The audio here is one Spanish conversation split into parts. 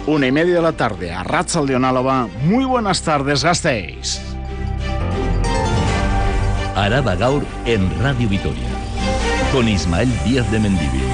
1:30 de la tarde, Arratsaldeon Álava. Muy buenas tardes, Gasteiz. Araba Gaur en Radio Vitoria, con Ismael Díaz de Mendívil.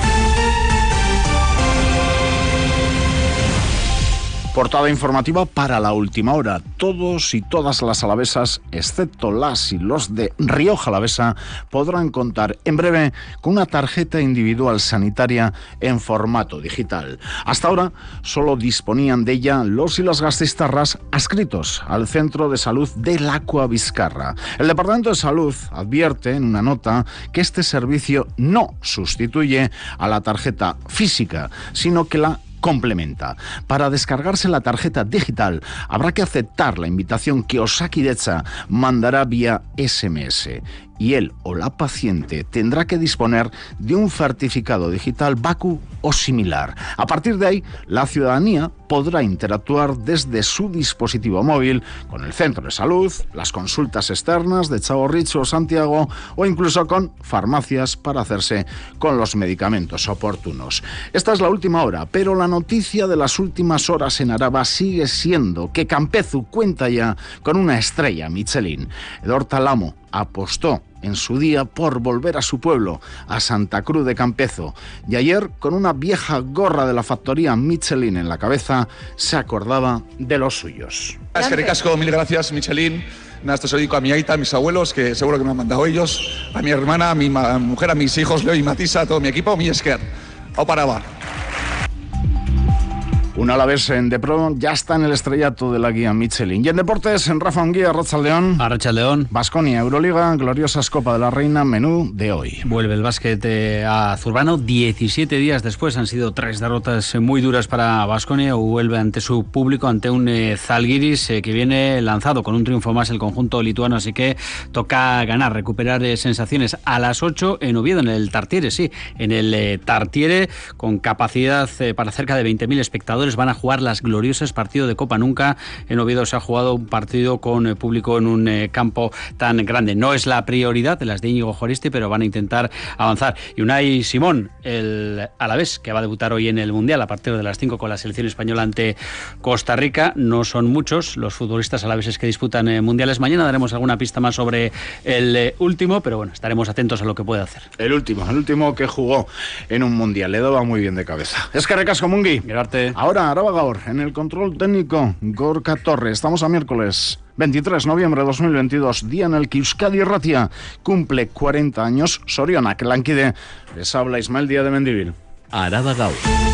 Portada informativa para la última hora. Todos y todas las alavesas, excepto las y los de Rioja Alavesa, podrán contar en breve con una tarjeta individual sanitaria en formato digital. Hasta ahora solo disponían de ella los y las gasteiztarras adscritos al Centro de Salud de Lakua Bizkarra. El Departamento de Salud advierte en una nota que este servicio no sustituye a la tarjeta física, sino que la complementa. Para descargarse la tarjeta digital habrá que aceptar la invitación que Osakidetza mandará vía SMS y él o la paciente tendrá que disponer de un certificado digital Baku o similar. A partir de ahí, la ciudadanía podrá interactuar desde su dispositivo móvil con el centro de salud, las consultas externas de Txagorritxu o Santiago o incluso con farmacias para hacerse con los medicamentos oportunos. Esta es la última hora, pero la noticia de las últimas horas en Araba sigue siendo que Campezu cuenta ya con una estrella Michelin. Edorta Lamo apostó en su día por volver a su pueblo, a Santa Cruz de Campezo, y ayer, con una vieja gorra de la factoría Michelin en la cabeza, se acordaba de los suyos. Es que ricasco, mil gracias Michelin. Nada, esto se lo dedico a mi aita, a mis abuelos, que seguro que me han mandado ellos, a mi hermana, a mi mujer, a mis hijos, Leo y Matisa, a todo mi equipo, mi esker. Au paraba. Un alavés en Depro ya está en el estrellato de la guía Michelin. Y en deportes, en Rafa Onguía, Arratsaldeon. Arratsaldeon. Baskonia, Euroliga, gloriosas Copa de la Reina, menú de hoy. Vuelve el básquet a Zurbano 17 días después. Han sido 3 derrotas muy duras para Baskonia. Vuelve ante su público, ante un Zalgiris que viene lanzado con un triunfo más el conjunto lituano. Así que toca ganar, recuperar sensaciones. A las 8 en Oviedo, en el Tartiere, sí. En el Tartiere, con capacidad para cerca de 20.000 espectadores. Van a jugar las gloriosas partidos de Copa. Nunca en Oviedo se ha jugado un partido con público en un campo tan grande. No es la prioridad de las de Íñigo Joristi, pero van a intentar avanzar. Y Unai Simón, el alavés, que va a debutar hoy en el Mundial a partir de las 5 con la selección española ante Costa Rica. No son muchos los futbolistas alaveses que disputan mundiales. Mañana daremos alguna pista más sobre el último, pero bueno, estaremos atentos a lo que puede hacer. El último que jugó en un Mundial. Le daba muy bien de cabeza. Es que recasco, Mungi. Mirarte. Ahora, Araba Gaur, en el control técnico, Gorka Torres. Estamos a miércoles 23 de noviembre de 2022, día en el que Euskadi Irratia cumple 40 años. Sorionak lankide, les habla Ismael Díaz de Mendívil. Araba Gaur.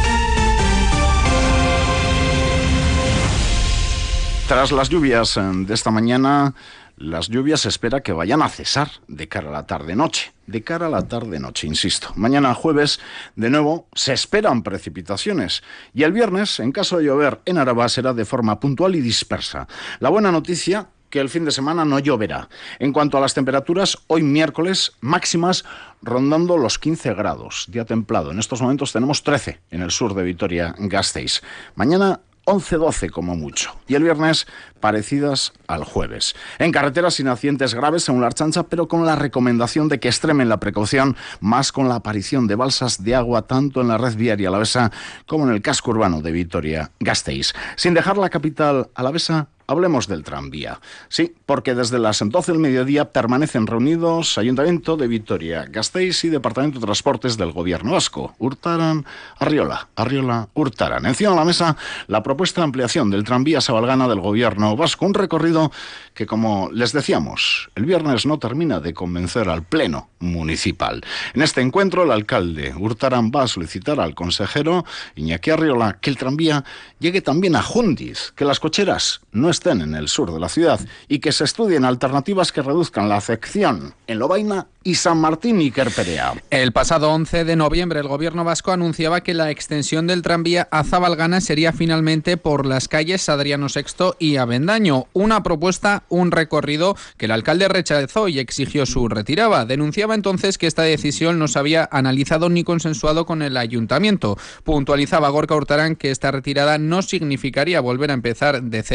Tras las lluvias de esta mañana, las lluvias se espera que vayan a cesar de cara a la tarde-noche. De cara a la tarde-noche, insisto. Mañana jueves, de nuevo, se esperan precipitaciones. Y el viernes, en caso de llover en Araba, será de forma puntual y dispersa. La buena noticia, que el fin de semana no lloverá. En cuanto a las temperaturas, hoy miércoles, máximas rondando los 15 grados. Día templado. En estos momentos tenemos 13 en el sur de Vitoria-Gasteiz. Mañana 11-12 como mucho. Y el viernes parecidas al jueves. En carreteras sin accidentes graves según la Ertzaintza, pero con la recomendación de que extremen la precaución, más con la aparición de balsas de agua tanto en la red viaria alavesa como en el casco urbano de Vitoria-Gasteiz. Sin dejar la capital alavesa, hablemos del tranvía. Sí, porque desde las 12 del mediodía permanecen reunidos Ayuntamiento de Vitoria-Gasteiz y Departamento de Transportes del Gobierno Vasco. Urtaran, Arriola, Urtaran. Encima de la mesa, la propuesta de ampliación del tranvía Sabalgana del Gobierno Vasco. Un recorrido que, como les decíamos, el viernes no termina de convencer al Pleno Municipal. En este encuentro, el alcalde Urtaran va a solicitar al consejero Iñaki Arriola que el tranvía llegue también a Jundiz, que las cocheras no estén en el sur de la ciudad y que se estudien alternativas que reduzcan la afección en Lovaina y San Martín y Querperea. El pasado 11 de noviembre el gobierno vasco anunciaba que la extensión del tranvía a Zabalgana sería finalmente por las calles Adriano VI y Avendaño. Una propuesta, un recorrido que el alcalde rechazó y exigió su retirada. Denunciaba entonces que esta decisión no se había analizado ni consensuado con el ayuntamiento. Puntualizaba Gorka Urtaran que esta retirada no significaría volver a empezar de cero,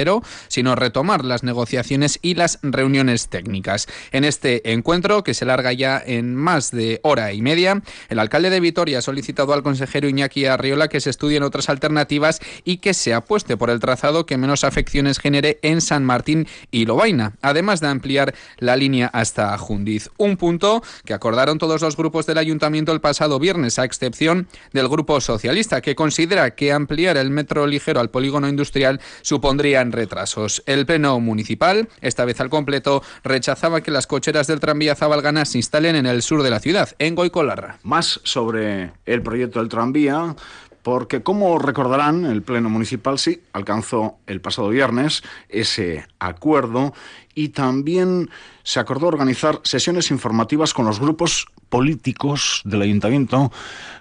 sino retomar las negociaciones y las reuniones técnicas. En este encuentro, que se larga ya en más de hora y media, el alcalde de Vitoria ha solicitado al consejero Iñaki Arriola que se estudien otras alternativas y que se apueste por el trazado que menos afecciones genere en San Martín y Lovaina, además de ampliar la línea hasta Jundiz. Un punto que acordaron todos los grupos del ayuntamiento el pasado viernes, a excepción del grupo socialista, que considera que ampliar el metro ligero al polígono industrial supondrían retrasos. El pleno municipal, esta vez al completo, rechazaba que las cocheras del tranvía Zabalgana se instalen en el sur de la ciudad, en Goicolarra. Más sobre el proyecto del tranvía, porque, como recordarán, el Pleno Municipal sí alcanzó el pasado viernes ese acuerdo y también se acordó organizar sesiones informativas con los grupos políticos del Ayuntamiento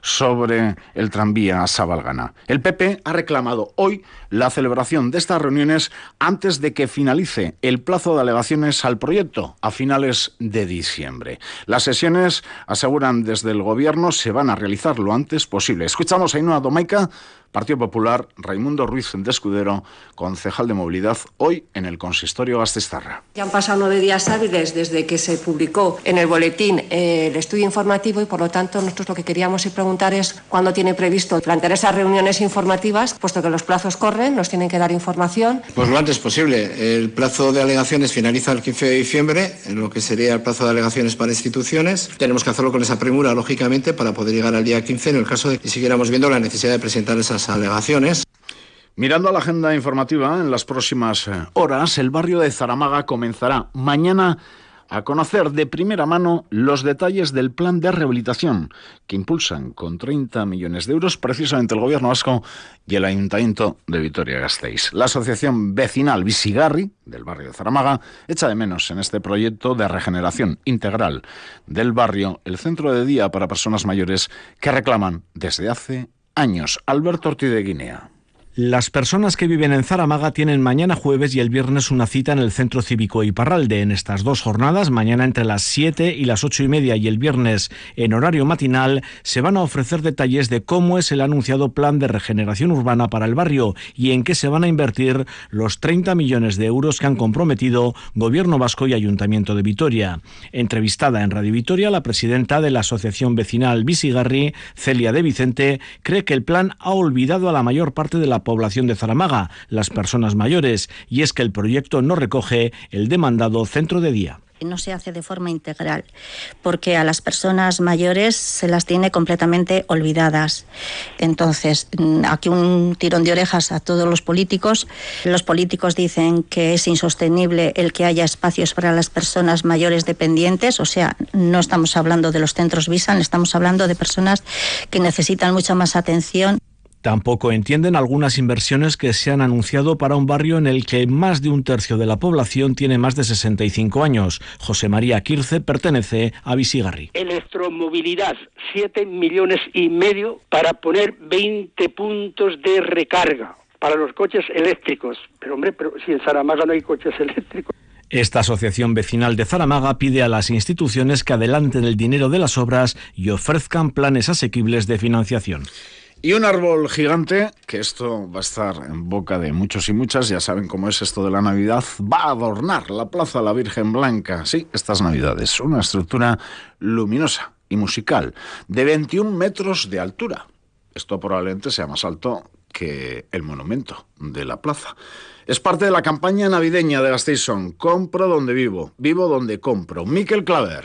sobre el tranvía Zabalgana. El PP ha reclamado hoy la celebración de estas reuniones antes de que finalice el plazo de alegaciones al proyecto a finales de diciembre. Las sesiones, aseguran desde el Gobierno, se van a realizar lo antes posible. Escuchamos a Ainhoa Domaica, Partido Popular, Raimundo Ruiz de Escudero, concejal de Movilidad, hoy en el consistorio gasteiztarra. Ya han pasado 9 días hábiles desde que se publicó en el boletín el estudio informativo y, por lo tanto, nosotros lo que queríamos preguntar es cuándo tiene previsto plantear esas reuniones informativas, puesto que los plazos corren, nos tienen que dar información. Pues lo antes posible. El plazo de alegaciones finaliza el 15 de diciembre, en lo que sería el plazo de alegaciones para instituciones. Tenemos que hacerlo con esa premura, lógicamente, para poder llegar al día 15 en el caso de que siguiéramos viendo la necesidad de presentar esas alegaciones. Mirando a la agenda informativa, en las próximas horas, el barrio de Zaramaga comenzará mañana a conocer de primera mano los detalles del plan de rehabilitación que impulsan con 30 millones de euros precisamente el Gobierno vasco y el Ayuntamiento de Vitoria-Gasteiz. La asociación vecinal Bisigarri del barrio de Zaramaga echa de menos en este proyecto de regeneración integral del barrio el centro de día para personas mayores que reclaman desde hace años. Alberto Ortiz de Guinea. Las personas que viven en Zaramaga tienen mañana jueves y el viernes una cita en el Centro Cívico Iparralde. En estas dos jornadas, mañana entre las 7 y las 8:30 y el viernes en horario matinal, se van a ofrecer detalles de cómo es el anunciado plan de regeneración urbana para el barrio y en qué se van a invertir los 30 millones de euros que han comprometido Gobierno vasco y Ayuntamiento de Vitoria. Entrevistada en Radio Vitoria, la presidenta de la asociación vecinal Bisigarri, Celia de Vicente, cree que el plan ha olvidado a la mayor parte de la población de Zaramaga, las personas mayores, y es que el proyecto no recoge el demandado centro de día. No se hace de forma integral, porque a las personas mayores se las tiene completamente olvidadas. Entonces, aquí un tirón de orejas a todos los políticos. Los políticos dicen que es insostenible el que haya espacios para las personas mayores dependientes, o sea, no estamos hablando de los centros Visan, estamos hablando de personas que necesitan mucha más atención. Tampoco entienden algunas inversiones que se han anunciado para un barrio en el que más de un tercio de la población tiene más de 65 años. José María Quirce pertenece a Bisigarri. Electromovilidad, 7,5 millones para poner 20 puntos de recarga para los coches eléctricos. Pero hombre, si en Zaramaga no hay coches eléctricos. Esta asociación vecinal de Zaramaga pide a las instituciones que adelanten el dinero de las obras y ofrezcan planes asequibles de financiación. Y un árbol gigante, que esto va a estar en boca de muchos y muchas, ya saben cómo es esto de la Navidad, va a adornar la Plaza de la Virgen Blanca. Sí, estas Navidades, una estructura luminosa y musical de 21 metros de altura. Esto probablemente sea más alto que el monumento de la plaza. Es parte de la campaña navideña de Gasteizón. Compro donde vivo, vivo donde compro. Miquel Claver.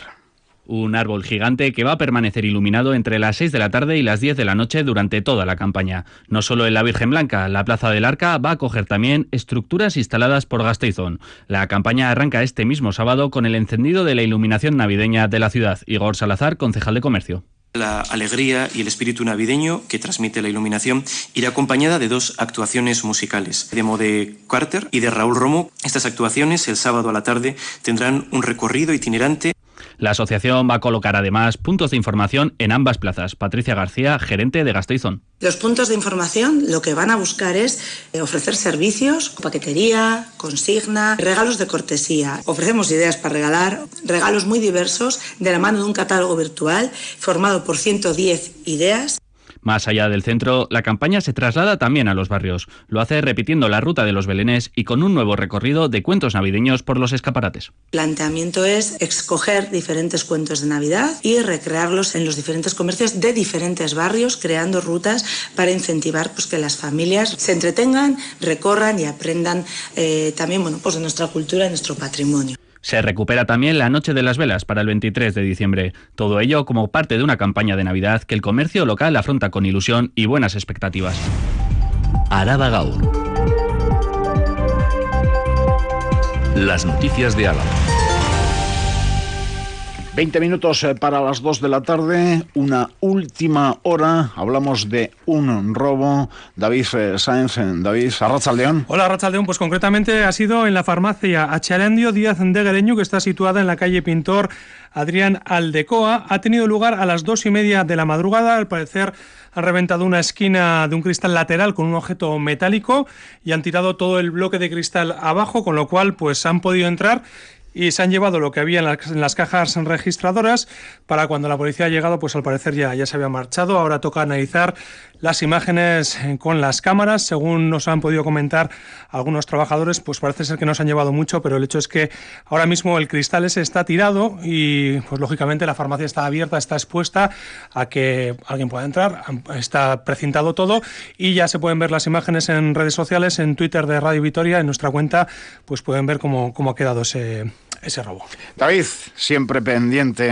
Un árbol gigante que va a permanecer iluminado entre las 6 de la tarde y las 10 de la noche durante toda la campaña. No solo en la Virgen Blanca, la Plaza del Arca va a acoger también estructuras instaladas por Gasteizón. La campaña arranca este mismo sábado con el encendido de la iluminación navideña de la ciudad. Igor Salazar, concejal de Comercio. La alegría y el espíritu navideño que transmite la iluminación irá acompañada de 2 actuaciones musicales, de Mode Carter y de Raúl Romo. Estas actuaciones, el sábado a la tarde, tendrán un recorrido itinerante. La asociación va a colocar además puntos de información en ambas plazas. Patricia García, gerente de Gasteizón. Los puntos de información lo que van a buscar es ofrecer servicios, paquetería, consigna, regalos de cortesía. Ofrecemos ideas para regalar, regalos muy diversos de la mano de un catálogo virtual formado por 110 ideas. Más allá del centro, la campaña se traslada también a los barrios. Lo hace repitiendo la ruta de los belenes y con un nuevo recorrido de cuentos navideños por los escaparates. El planteamiento es escoger diferentes cuentos de Navidad y recrearlos en los diferentes comercios de diferentes barrios, creando rutas para incentivar que las familias se entretengan, recorran y aprendan también de nuestra cultura y nuestro patrimonio. Se recupera también la Noche de las Velas para el 23 de diciembre. Todo ello como parte de una campaña de Navidad que el comercio local afronta con ilusión y buenas expectativas. Araba Gaur. Las noticias de Álava. 20 minutos para las 2 de la tarde, una última hora. Hablamos de un robo. David Sáenz, David, arratsaldeón. Hola, arratsaldeón. Pues concretamente ha sido en la farmacia Acharandio Díaz de Guereñu, que está situada en la calle Pintor Adrián Aldecoa. Ha tenido lugar a las 2:30 de la madrugada. Al parecer han reventado una esquina de un cristal lateral con un objeto metálico y han tirado todo el bloque de cristal abajo, con lo cual pues han podido entrar y se han llevado lo que había en las cajas registradoras. Para cuando la policía ha llegado, pues al parecer ya se había marchado. Ahora toca analizar las imágenes con las cámaras. Según nos han podido comentar algunos trabajadores, pues parece ser que no se han llevado mucho, pero el hecho es que ahora mismo el cristal ese está tirado y pues lógicamente la farmacia está abierta, está expuesta a que alguien pueda entrar. Está precintado todo y ya se pueden ver las imágenes en redes sociales, en Twitter de Radio Vitoria, en nuestra cuenta, pues pueden ver cómo ha quedado ese robo. David, siempre pendiente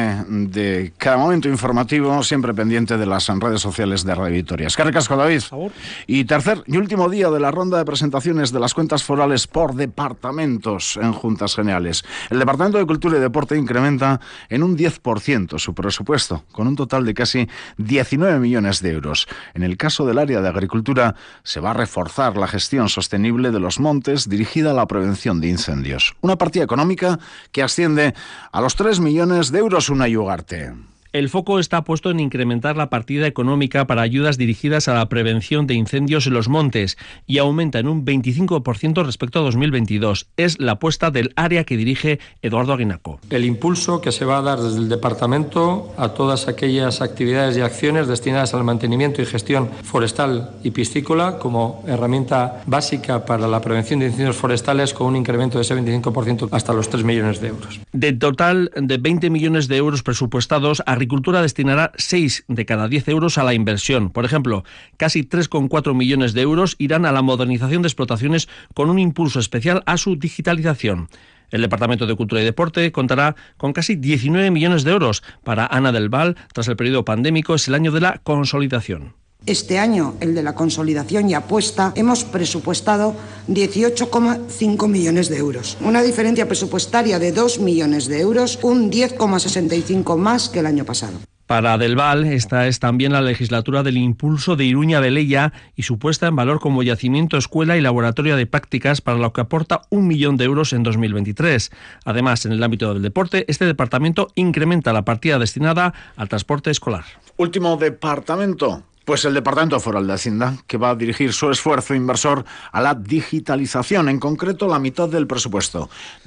de cada momento informativo, siempre pendiente de las redes sociales de Radio Vitoria. Es que recasco, David. Y tercer y último día de la ronda de presentaciones de las cuentas forales por departamentos en Juntas Generales. El Departamento de Cultura y Deporte incrementa en un 10% su presupuesto, con un total de casi 19 millones de euros. En el caso del área de agricultura, se va a reforzar la gestión sostenible de los montes dirigida a la prevención de incendios. Una partida económica que asciende a los 3 millones de euros, Unai Ugarte. El foco está puesto en incrementar la partida económica para ayudas dirigidas a la prevención de incendios en los montes y aumenta en un 25% respecto a 2022. Es la apuesta del área que dirige Eduardo Aguinaco. El impulso que se va a dar desde el departamento a todas aquellas actividades y acciones destinadas al mantenimiento y gestión forestal y piscícola como herramienta básica para la prevención de incendios forestales, con un incremento de ese 25% hasta los 3 millones de euros. De total de 20 millones de euros presupuestados, Agricultura destinará 6 de cada 10 euros a la inversión. Por ejemplo, casi 3,4 millones de euros irán a la modernización de explotaciones con un impulso especial a su digitalización. El Departamento de Cultura y Deporte contará con casi 19 millones de euros. Para Ana del Val, tras el periodo pandémico, es el año de la consolidación. Este año, el de la consolidación y apuesta, hemos presupuestado 18,5 millones de euros. Una diferencia presupuestaria de 2 millones de euros, un 10,65 más que el año pasado. Para Del Val, esta es también la legislatura del impulso de Iruña-Velella y su puesta en valor como yacimiento, escuela y laboratorio de prácticas, para lo que aporta 1 millón de euros en 2023. Además, en el ámbito del deporte, este departamento incrementa la partida destinada al transporte escolar. Último departamento. Pues el Departamento Foral de Hacienda, que va a dirigir su esfuerzo inversor a la digitalización, en concreto la mitad del presupuesto,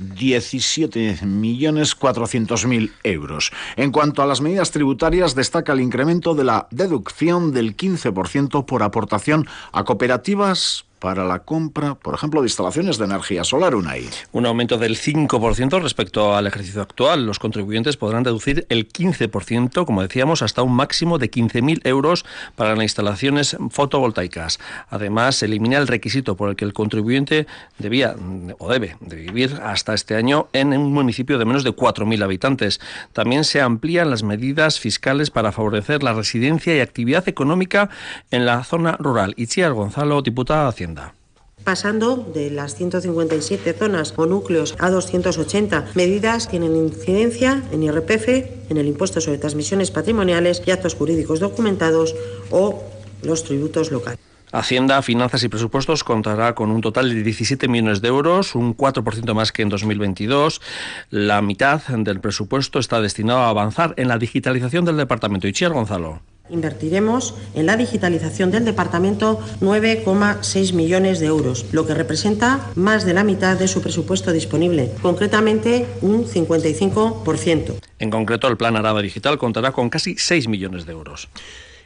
17.400.000 euros. En cuanto a las medidas tributarias, destaca el incremento de la deducción del 15% por aportación a cooperativas para la compra, por ejemplo, de instalaciones de energía solar, Unai. Un aumento del 5% respecto al ejercicio actual. Los contribuyentes podrán deducir el 15%, como decíamos, hasta un máximo de 15.000 euros para las instalaciones fotovoltaicas. Además, se elimina el requisito por el que el contribuyente debe de vivir hasta este año en un municipio de menos de 4.000 habitantes. También se amplían las medidas fiscales para favorecer la residencia y actividad económica en la zona rural. Itziar Gonzalo, diputada de Hacienda. Pasando de las 157 zonas o núcleos a 280, medidas tienen incidencia en IRPF, en el impuesto sobre transmisiones patrimoniales y actos jurídicos documentados o los tributos locales. Hacienda, Finanzas y Presupuestos contará con un total de 17 millones de euros, un 4% más que en 2022. La mitad del presupuesto está destinado a avanzar en la digitalización del departamento. Itziar Gonzalo. Invertiremos en la digitalización del departamento 9,6 millones de euros, lo que representa más de la mitad de su presupuesto disponible, concretamente un 55%. En concreto, el Plan Araba Digital contará con casi 6 millones de euros.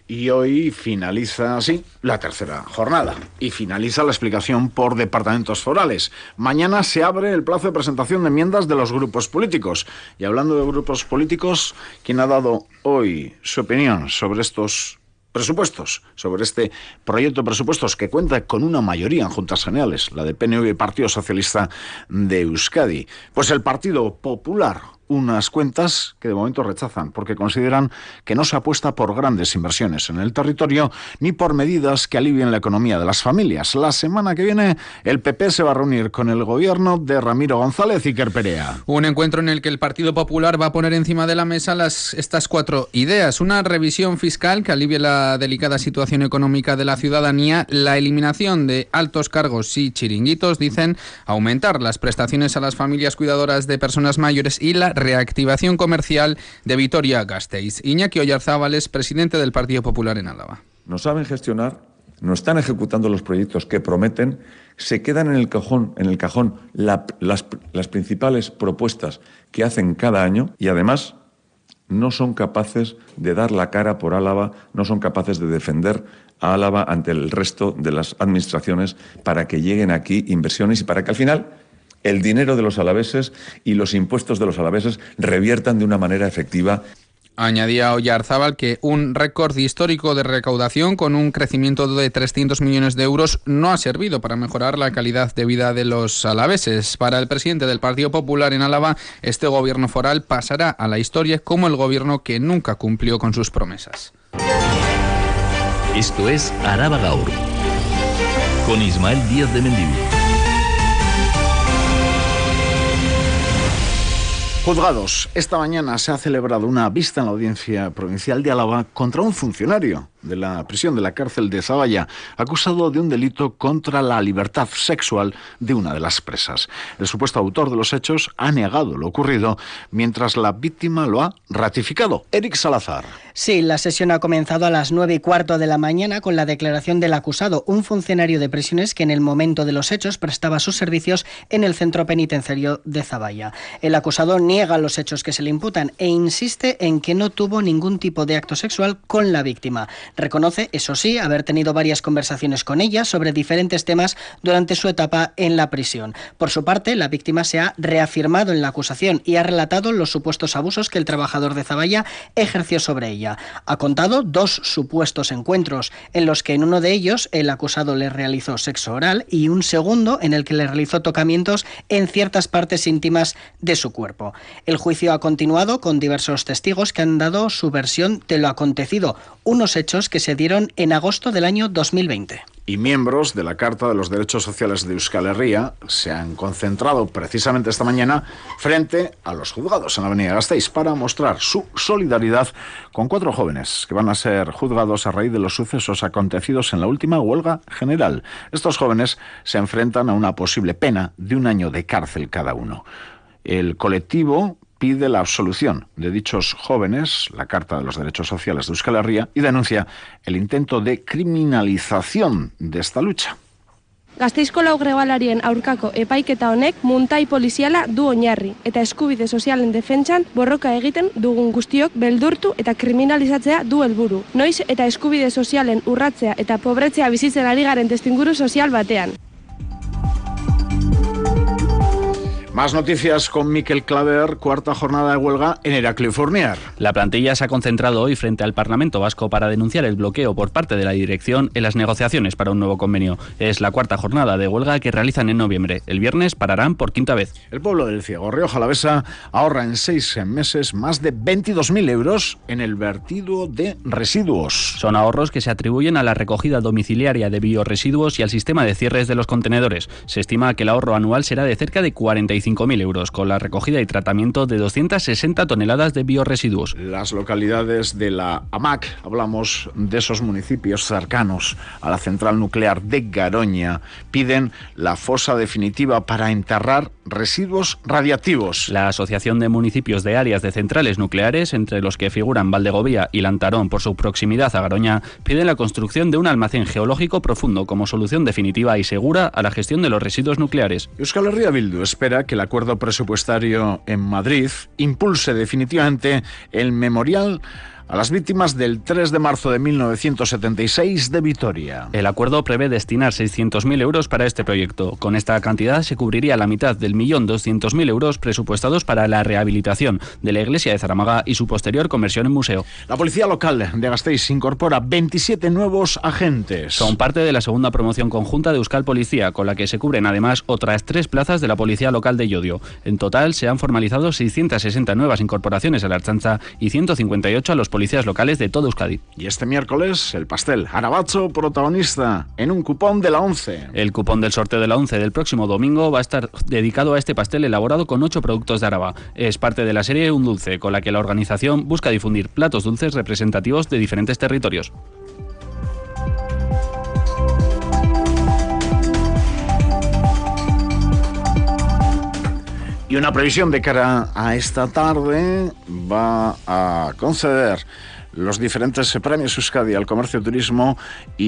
Y hoy finaliza, sí, la tercera jornada y finaliza la explicación por departamentos forales. Mañana se abre el plazo de presentación de enmiendas de los grupos políticos. Y hablando de grupos políticos, ¿quién ha dado hoy su opinión sobre estos presupuestos, sobre este proyecto de presupuestos que cuenta con una mayoría en Juntas Generales, la de PNV y Partido Socialista de Euskadi? Pues el Partido Popular, unas cuentas que de momento rechazan porque consideran que no se apuesta por grandes inversiones en el territorio ni por medidas que alivien la economía de las familias. La semana que viene el PP se va a reunir con el gobierno de Ramiro González y Iker Perea. Un encuentro en el que el Partido Popular va a poner encima de la mesa estas 4 ideas: una revisión fiscal que alivie la delicada situación económica de la ciudadanía, la eliminación de altos cargos y chiringuitos, dicen, aumentar las prestaciones a las familias cuidadoras de personas mayores y la reactivación comercial de Vitoria-Gasteiz. Iñaki Oyarzábal es presidente del Partido Popular en Álava. No saben gestionar, no están ejecutando los proyectos que prometen, se quedan en el cajón las principales propuestas que hacen cada año y además no son capaces de dar la cara por Álava, no son capaces de defender a Álava ante el resto de las administraciones para que lleguen aquí inversiones y para que al final el dinero de los alaveses y los impuestos de los alaveses reviertan de una manera efectiva. Añadía Oyarzábal que un récord histórico de recaudación con un crecimiento de 300 millones de euros no ha servido para mejorar la calidad de vida de los alaveses. Para el presidente del Partido Popular en Álava, este gobierno foral pasará a la historia como el gobierno que nunca cumplió con sus promesas. Esto es Araba Gaur, con Ismael Díaz de Mendivil. Juzgados. Esta mañana se ha celebrado una vista en la Audiencia Provincial de Álava contra un funcionario de la prisión de la cárcel de Zaballa, acusado de un delito contra la libertad sexual de una de las presas. El supuesto autor de los hechos ha negado lo ocurrido, mientras la víctima lo ha ratificado. Eric Salazar. Sí, la sesión ha comenzado a las 9:15 de la mañana con la declaración del acusado, un funcionario de prisiones que en el momento de los hechos prestaba sus servicios en el centro penitenciario de Zaballa. El acusado niega los hechos que se le imputan e insiste en que no tuvo ningún tipo de acto sexual con la víctima. Reconoce, eso sí, haber tenido varias conversaciones con ella sobre diferentes temas durante su etapa en la prisión. Por su parte, la víctima se ha reafirmado en la acusación y ha relatado los supuestos abusos que el trabajador de Zaballa ejerció sobre ella. Ha contado 2 supuestos encuentros, en los que en uno de ellos el acusado le realizó sexo oral y un segundo en el que le realizó tocamientos en ciertas partes íntimas de su cuerpo. El juicio ha continuado con diversos testigos que han dado su versión de lo acontecido, unos hechos que se dieron en agosto del año 2020. Y miembros de la Carta de los Derechos Sociales de Euskal Herria se han concentrado precisamente esta mañana frente a los juzgados en la avenida Gasteiz para mostrar su solidaridad con 4 jóvenes que van a ser juzgados a raíz de los sucesos acontecidos en la última huelga general. Estos jóvenes se enfrentan a una posible pena de 1 año de cárcel cada uno. El colectivo pide la absolución de dichos jóvenes, la Carta de los Derechos Sociales de Euskal Herria, y denuncia el intento de criminalización de esta lucha. Gasteizko lau grebalarien aurkako epaiketa honek muntai poliziala du oinarri eta eskubide sozialen defentsan borroka egiten dugun guztiok beldurtu eta kriminalizatzea du helburu. Noiz eta eskubide sozialen urratzea eta pobretzea bizitzen ari garen testuinguru sozial batean. Más noticias con Miquel Claver, 4ª jornada de huelga en Heraclio Fournier. La plantilla se ha concentrado hoy frente al Parlamento Vasco para denunciar el bloqueo por parte de la dirección en las negociaciones para un nuevo convenio. Es la 4ª jornada de huelga que realizan en noviembre. El viernes pararán por 5ª vez. El pueblo del Ciego, Rioja Alavesa, ahorra en 6 meses más de 22.000 euros en el vertido de residuos. Son ahorros que se atribuyen a la recogida domiciliaria de biorresiduos y al sistema de cierres de los contenedores. Se estima que el ahorro anual será de cerca de 45.000 euros, con la recogida y tratamiento de 260 toneladas de biorresiduos. Las localidades de la AMAC, hablamos de esos municipios cercanos a la central nuclear de Garoña, piden la fosa definitiva para enterrar residuos radiactivos. La Asociación de Municipios de Áreas de Centrales Nucleares, entre los que figuran Valdegovía y Lantarón por su proximidad a Garoña, piden la construcción de un almacén geológico profundo como solución definitiva y segura a la gestión de los residuos nucleares. Euskal Herria Bildu espera que el acuerdo presupuestario en Madrid impulse definitivamente el memorial a las víctimas del 3 de marzo de 1976 de Vitoria. El acuerdo prevé destinar 600.000 euros para este proyecto. Con esta cantidad se cubriría la mitad del 1.200.000 euros presupuestados para la rehabilitación de la iglesia de Zaramaga y su posterior conversión en museo. La policía local de Gasteiz incorpora 27 nuevos agentes. Son parte de la segunda promoción conjunta de Euskal Policía, con la que se cubren además otras 3 plazas de la policía local de Llodio. En total se han formalizado 660 nuevas incorporaciones a la Ertzaintza y 158 a los policías locales de todo Euskadi. Y este miércoles, el pastel Arabacho protagonista en un cupón de la ONCE. El cupón del sorteo de la ONCE del próximo domingo va a estar dedicado a este pastel elaborado con 8 productos de Araba. Es parte de la serie Un Dulce, con la que la organización busca difundir platos dulces representativos de diferentes territorios. Y una previsión de cara a esta tarde: va a conceder los diferentes premios Euskadi al comercio, turismo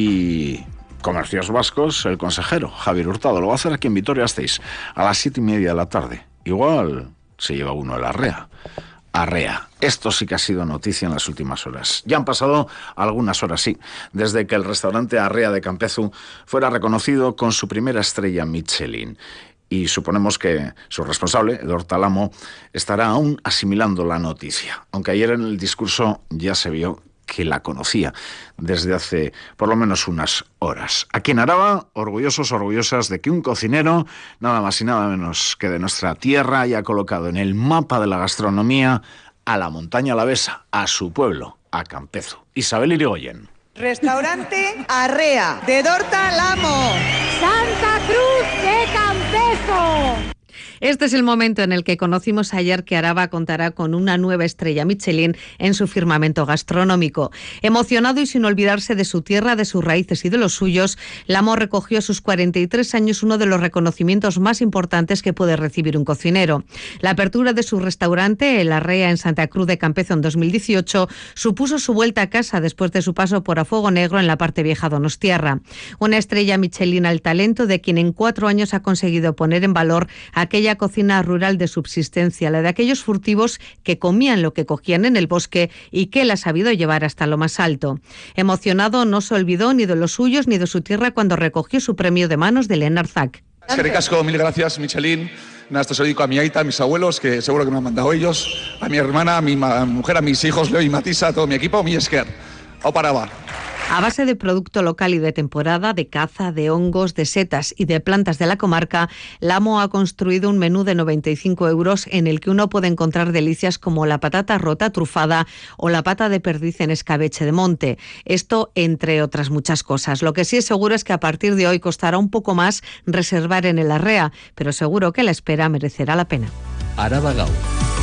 y comercios vascos el consejero Javier Hurtado. Lo va a hacer aquí en Vitoria-Gasteiz a las 7:30 de la tarde. Igual se lleva uno de la Arrea. Arrea. Esto sí que ha sido noticia en las últimas horas. Ya han pasado algunas horas, sí, desde que el restaurante Arrea de Campezu fuera reconocido con su primera estrella Michelin. Y suponemos que su responsable, Edor Talamo, estará aún asimilando la noticia, aunque ayer en el discurso ya se vio que la conocía desde hace por lo menos unas horas. Aquí en Araba, orgullosos, orgullosas de que un cocinero, nada más y nada menos que de nuestra tierra, haya colocado en el mapa de la gastronomía a la montaña alavesa, a su pueblo, a Campezu. Isabel Irigoyen. Restaurante Arrea, de Edor Talamo. Santa Cruz de Campezu. Este es el momento en el que conocimos ayer que Araba contará con una nueva estrella Michelin en su firmamento gastronómico. Emocionado y sin olvidarse de su tierra, de sus raíces y de los suyos, Lamo recogió a sus 43 años uno de los reconocimientos más importantes que puede recibir un cocinero. La apertura de su restaurante, el Arrea en Santa Cruz de Campezu en 2018, supuso su vuelta a casa después de su paso por A Fuego Negro en la parte vieja donostiarra. Una estrella Michelin al talento de quien en 4 años ha conseguido poner en valor aquella cocina rural de subsistencia, la de aquellos furtivos que comían lo que cogían en el bosque y que él ha sabido llevar hasta lo más alto. Emocionado, no se olvidó ni de los suyos ni de su tierra cuando recogió su premio de manos de Lennart Zack. Eskerrik asko, mil gracias, Michelin. Nada, esto se lo dedico a mi aita, a mis abuelos, que seguro que me han mandado ellos, a mi hermana, a mi mujer, a mis hijos, Leo y Matisa, a todo mi equipo, mi esker. Au Araba. A base de producto local y de temporada, de caza, de hongos, de setas y de plantas de la comarca, Lamo ha construido un menú de 95 euros en el que uno puede encontrar delicias como la patata rota trufada o la pata de perdiz en escabeche de monte. Esto entre otras muchas cosas. Lo que sí es seguro es que a partir de hoy costará un poco más reservar en el Arrea, pero seguro que la espera merecerá la pena. Araba Gaur.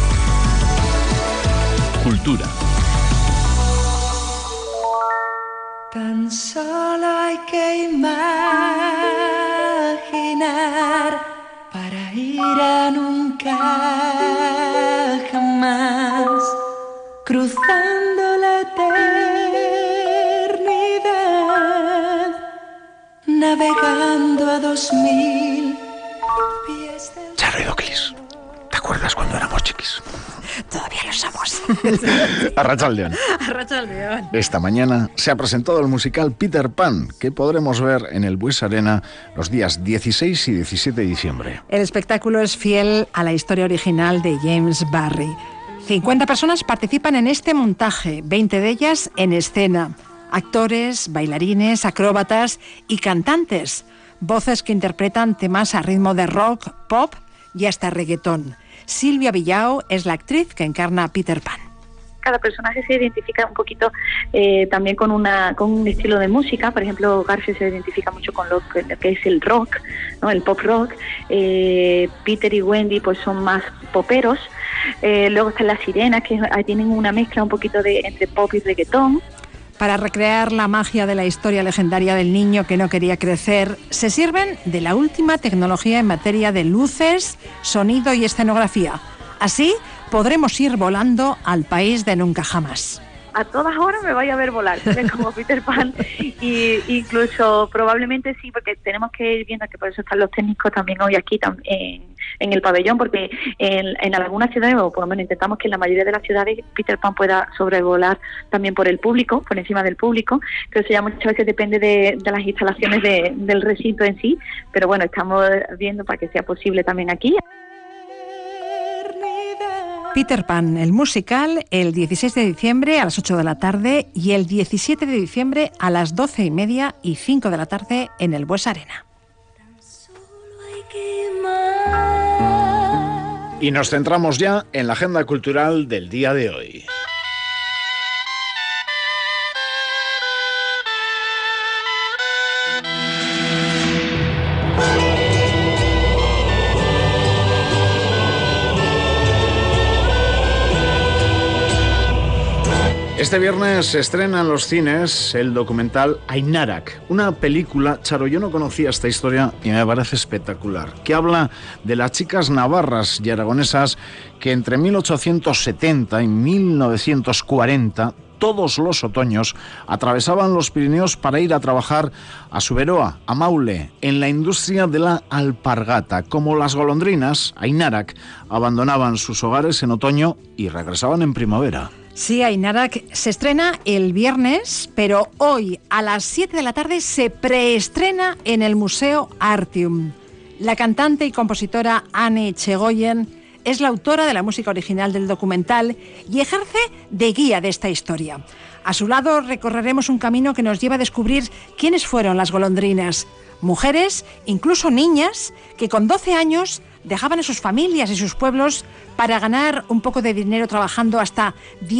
Cultura. Tan solo hay que imaginar para ir a nunca jamás, cruzando la eternidad, navegando a 2000 pies del... Charo y Doclis, ¿te acuerdas cuando éramos chiquis? Todavía lo somos. Arratsaldeon. Arratsaldeon. Esta mañana se ha presentado el musical Peter Pan, que podremos ver en el Bues Arena los días 16 y 17 de diciembre. El espectáculo es fiel a la historia original de James Barrie. 50 personas participan en este montaje, 20 de ellas en escena. Actores, bailarines, acróbatas y cantantes. Voces que interpretan temas a ritmo de rock, pop y hasta reggaetón. Silvia Villao es la actriz que encarna a Peter Pan. Cada personaje se identifica un poquito también con un estilo de música. Por ejemplo, Garfield se identifica mucho con lo que es el rock, ¿no? El pop rock. Peter y Wendy pues son más poperos. Luego están las sirenas, que tienen una mezcla un poquito entre pop y reggaetón. Para recrear la magia de la historia legendaria del niño que no quería crecer, se sirven de la última tecnología en materia de luces, sonido y escenografía. Así podremos ir volando al país de nunca jamás. a todas horas me vaya a ver volar, como Peter Pan, y incluso probablemente sí, porque tenemos que ir viendo, que por eso están los técnicos también hoy aquí en el pabellón, porque en algunas ciudades, o por lo menos intentamos que en la mayoría de las ciudades Peter Pan pueda sobrevolar también por el público, por encima del público, entonces ya muchas veces depende de las instalaciones del recinto en sí, pero bueno, estamos viendo para que sea posible también aquí. Peter Pan, el musical, el 16 de diciembre a las 8 de la tarde y el 17 de diciembre a las 12:30 y 5 de la tarde en el Bues Arena. Y nos centramos ya en la agenda cultural del día de hoy. Este viernes se estrena en los cines el documental Ainarak, una película, Charo, yo no conocía esta historia y me parece espectacular, que habla de las chicas navarras y aragonesas que entre 1870 y 1940, todos los otoños, atravesaban los Pirineos para ir a trabajar a Suberoa, a Maule, en la industria de la alpargata. Como las golondrinas, Ainarak abandonaban sus hogares en otoño y regresaban en primavera. Sí, Ainarak se estrena el viernes, pero hoy a las 7 de la tarde se preestrena en el Museo Artium. La cantante y compositora Anne Chegoyen es la autora de la música original del documental y ejerce de guía de esta historia. A su lado recorreremos un camino que nos lleva a descubrir quiénes fueron las golondrinas. Mujeres, incluso niñas, que con 12 años dejaban a sus familias y sus pueblos para ganar un poco de dinero trabajando hasta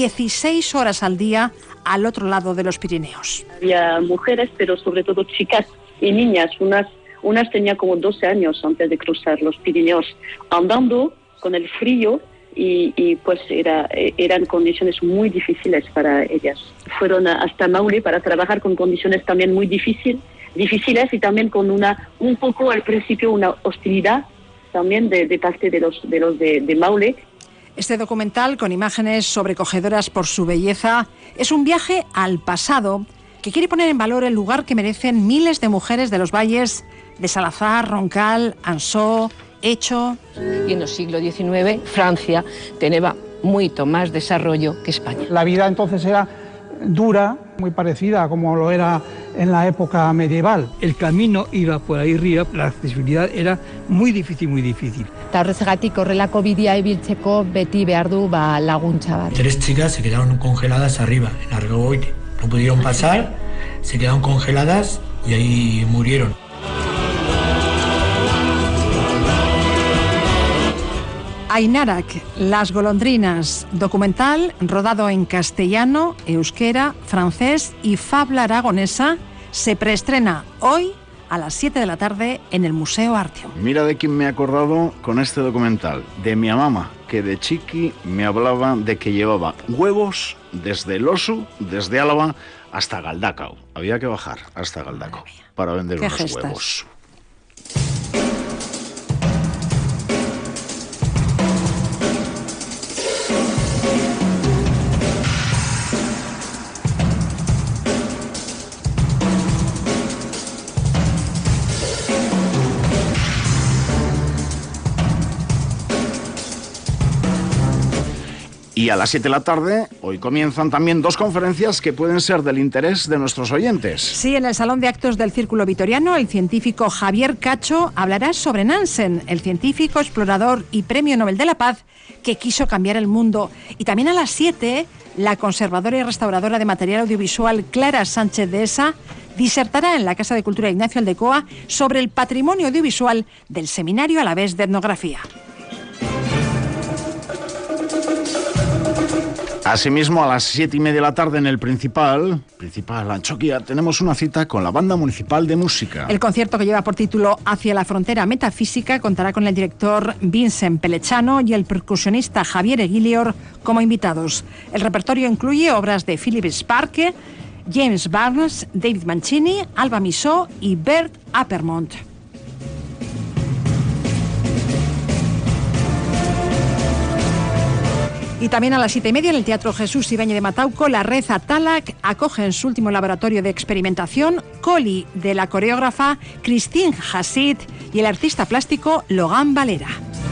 16 horas al día al otro lado de los Pirineos. Había mujeres, pero sobre todo chicas y niñas. Unas tenían como 12 años antes de cruzar los Pirineos, andando con el frío y pues eran condiciones muy difíciles para ellas. Fueron hasta Maule para trabajar con condiciones también muy difíciles y también con un poco al principio una hostilidad también de parte de los de Maule. Este documental, con imágenes sobrecogedoras por su belleza, es un viaje al pasado que quiere poner en valor el lugar que merecen miles de mujeres de los valles de Salazar, Roncal, Ansó, Hecho. Y en el siglo XIX Francia tenía mucho más desarrollo que España. La vida entonces era dura, muy parecida a como lo era en la época medieval. El camino iba por ahí arriba, la accesibilidad era muy difícil, muy difícil. Eta horrezagatik horrelako bidea ibiltzeko beti behar du laguntza bat. 3 chicas se quedaron congeladas arriba, en Argegoite. No pudieron pasar, se quedaron congeladas y ahí murieron. Ainarak, Las golondrinas, documental rodado en castellano, euskera, francés y fabla aragonesa, se preestrena hoy a las 7 de la tarde en el Museo Artium. Mira de quién me he acordado con este documental, de mi mamá, que de chiqui me hablaba de que llevaba huevos desde el Osu, desde Álava hasta Galdacao. Había que bajar hasta Galdacao para vender unos huevos. Y a las 7 de la tarde, hoy comienzan también 2 conferencias que pueden ser del interés de nuestros oyentes. Sí, en el Salón de Actos del Círculo Vitoriano, el científico Javier Cacho hablará sobre Nansen, el científico, explorador y Premio Nobel de la Paz que quiso cambiar el mundo. Y también a las 7, la conservadora y restauradora de material audiovisual Clara Sánchez de Esa disertará en la Casa de Cultura Ignacio Aldecoa sobre el patrimonio audiovisual del Seminario Alavés de Etnografía. Asimismo, a las 7:30 de la tarde en el Principal Antxokia, tenemos una cita con la Banda Municipal de Música. El concierto, que lleva por título Hacia la frontera metafísica, contará con el director Vincent Pelechano y el percusionista Javier Eguilior como invitados. El repertorio incluye obras de Philip Sparke, James Barnes, David Mancini, Alba Missó y Bert Appermont. Y también a las 7:30 en el Teatro Jesús Ibáñez de Matauco, la Red Atalak acoge en su último laboratorio de experimentación Coli, de la coreógrafa Christine Hassid y el artista plástico Logan Valera.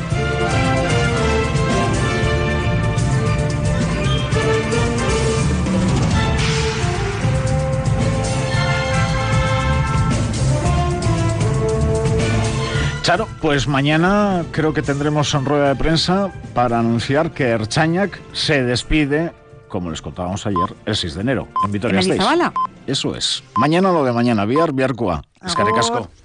Charo, pues mañana creo que tendremos en rueda de prensa para anunciar que Ertzañak se despide, como les contábamos ayer, el 6 de enero en Vitoria-Gasteiz. ¿En Elizabala? Eso es. Mañana lo de mañana, bihar biharkoa. Eskerrik asko.